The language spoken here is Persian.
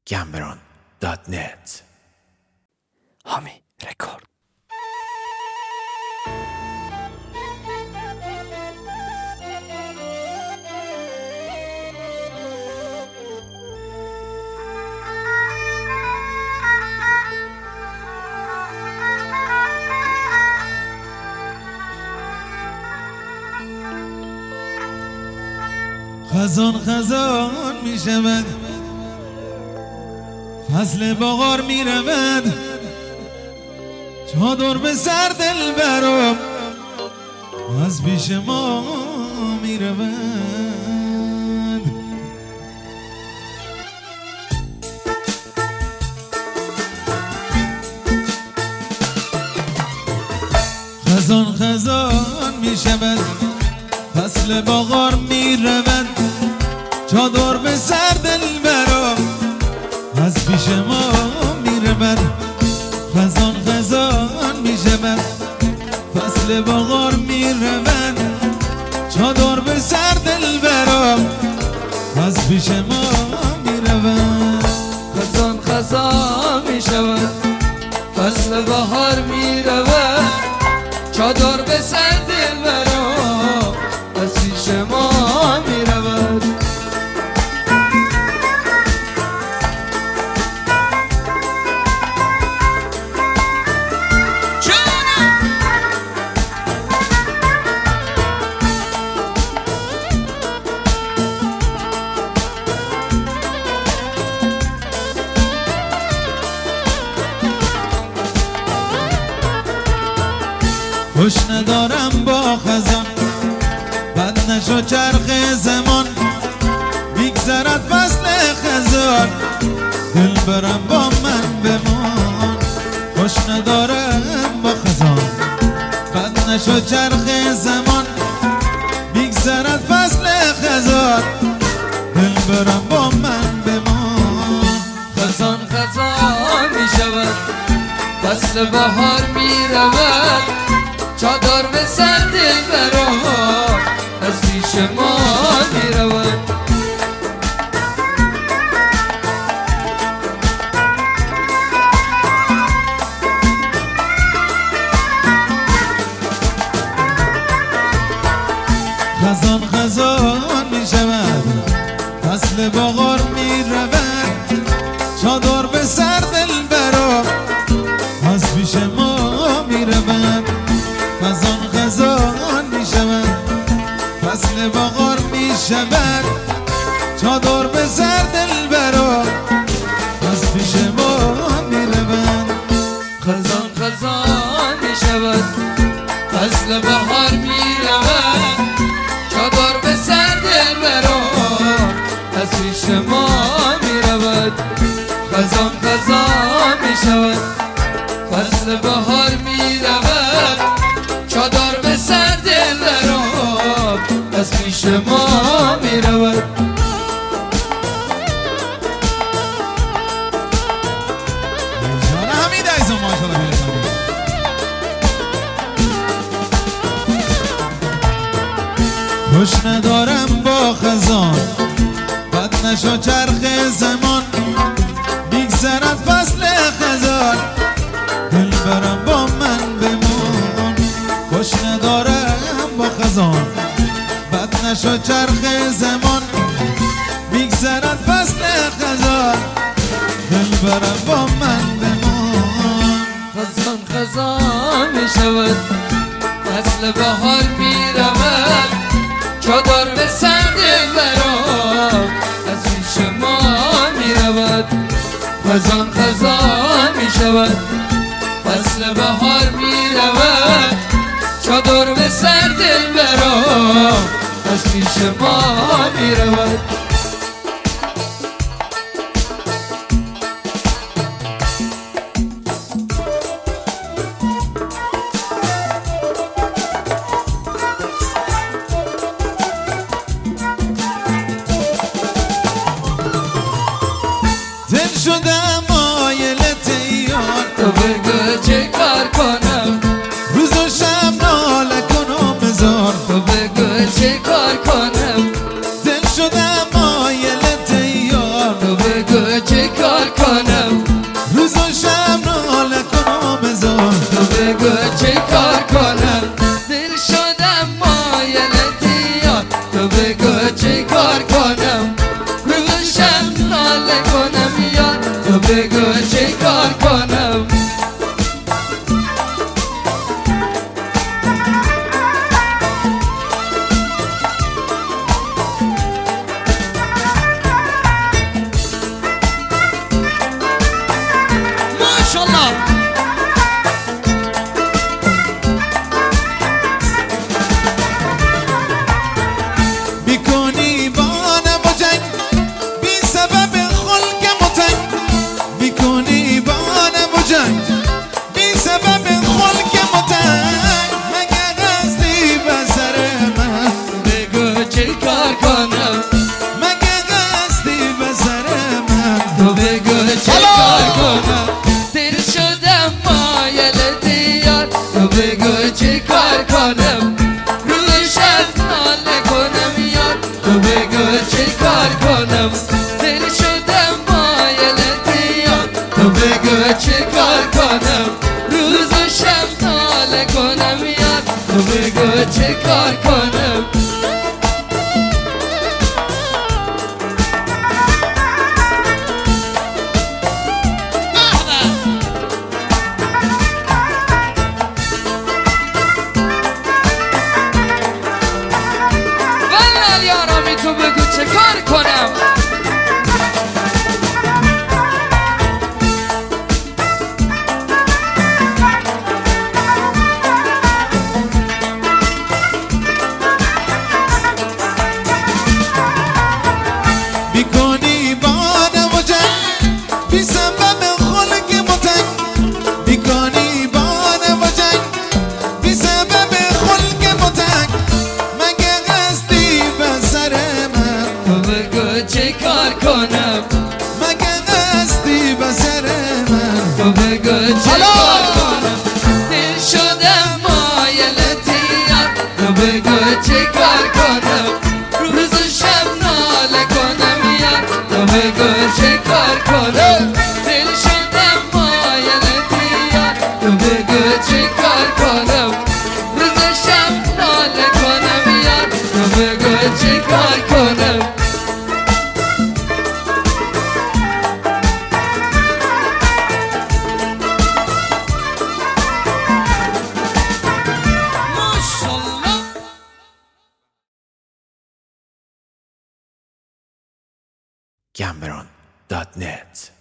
gambron.net. هامی رکورد. خزان خزان می شود، فصل بهار می رود، چادر به سر دل برم از پیش ما می رود. خزان خزان می شود، فصل بهار می رود، چادر به سر دل برم از پیش ما می رود. خزان خزان می شود، فصل بهار می رود، چادر به سر دل برم از پیش ما می رود. خزان خزان می شود، فصل بهار می رود، چادر به سر دل برم از پیش ما می رود. خوش ندارم با خزان، بد نشو چرخ زمان، بیگذرد فصل خزان، دل برم با من بمان. خوش ندارم با خزان، بد نشو چرخ زمان، بیگذرد فصل خزان، دل برم با من بمان. خزان خزان می شود، فصل بهار می رود، چادر به سر دل برم از پیش ما می رود. خزان خزان می شود، فصل بهار می رود، چادر به سر دل برم از پیش ما می رود. خزان خزان می شود، فصل بهار می شود، چادر به سر دل برم از پیش ما می رود. خزان خزان می شود، فصل بهار می رود، چادر به سر دل برم از پیش ما می رود. خزان خزان می شود، فصل بهار می رود، چادر به سر دل برم از پیش ما می رود. خوش ندارم با خزان، بد نشو چرخ زمان، بیگذرد فصل خزان، دل برم با من بمان. خوش ندارم با خزان، بد نشو چرخ زمان، بیگذرد فصل خزان، دل برم با من بمان. خزان خزان می شود، فصل بهار می رود، چادر به سر دل برم از پیش ما می رود. خزان خزان می شود، فصل بهار می رود، چادر به سر دل برم از پیش ما می رود. دل شدم مایلت یار، تو بگو چه کار کنم، روز و شب ناله کنم بذار. تو بگو چه کار کنم، دل شدم مایلت یار، تو بگو چه کار بگو چه کار کنم ماشالله بیکنی بانم و جنگ بی سبب خلقم و تنگ بیکنی بانم و جنگ بی سبب خلقم و تنگ مگه قصدی به سر من بگو چه کار کنم مگه قصدی به سر من تو بگو چه کار کنم دل شدم مایل دیار تو بگو چه کار کنم روشت ناله کنم یار تو بگو چه کار کنم دل شدم مایل دیار تو بگو چه کار کنم روز و شب ناله کنم یار تو بگو چه کار کنم تو بگو چه کار کنم بیکنی بانم و جنگ بی سبب خلقم و تنگ بیکنی بانم و جنگ بی سبب خلقم و تنگ مگه قصدی به سر من تو بگو چه کار کنم مگه قصدی به سر من تو بگو چه کار کنم دل شدم مایل دیار تو بگو چه کار کنم روز و شب ناله کنم یار تو بگو چه کار کنم دل شدم مایل دیار تو بگو چه کار کنم روز و شب ناله کنم یار تو بگو چه کار کنم Cameron.net